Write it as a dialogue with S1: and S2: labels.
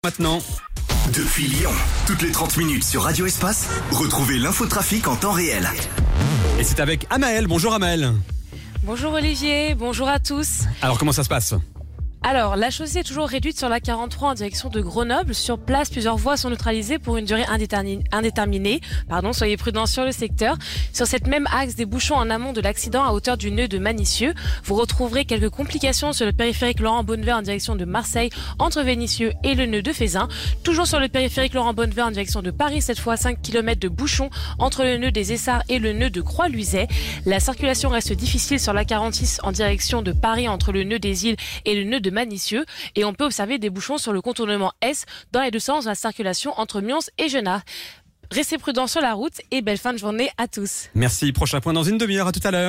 S1: Maintenant.
S2: Depuis Lyon, toutes les 30 minutes sur Radio Espace, retrouvez l'infotrafic en temps réel.
S1: Et c'est avec Amael. Bonjour Amael.
S3: Bonjour Olivier, bonjour à tous.
S1: Alors comment ça se passe ?
S3: Alors, la chaussée est toujours réduite sur la 43 en direction de Grenoble. Sur place, plusieurs voies sont neutralisées pour une durée indéterminée. Soyez prudents sur le secteur. Sur cette même axe, des bouchons en amont de l'accident à hauteur du nœud de Manicieux. Vous retrouverez quelques complications sur le périphérique Laurent-Bonnevet en direction de Marseille, entre Vénissieux et le nœud de Fézin. Toujours sur le périphérique Laurent-Bonnevet en direction de Paris, cette fois 5 km de bouchons entre le nœud des Essarts et le nœud de Croix-Luiset. La circulation reste difficile sur la 46 en direction de Paris entre le nœud des Îles et le nœud de Manicieux, et on peut observer des bouchons sur le contournement S dans les deux sens de la circulation entre Mions et Genappe. Restez prudents sur la route et belle fin de journée à tous.
S1: Merci, prochain point dans une demi-heure, à tout à l'heure.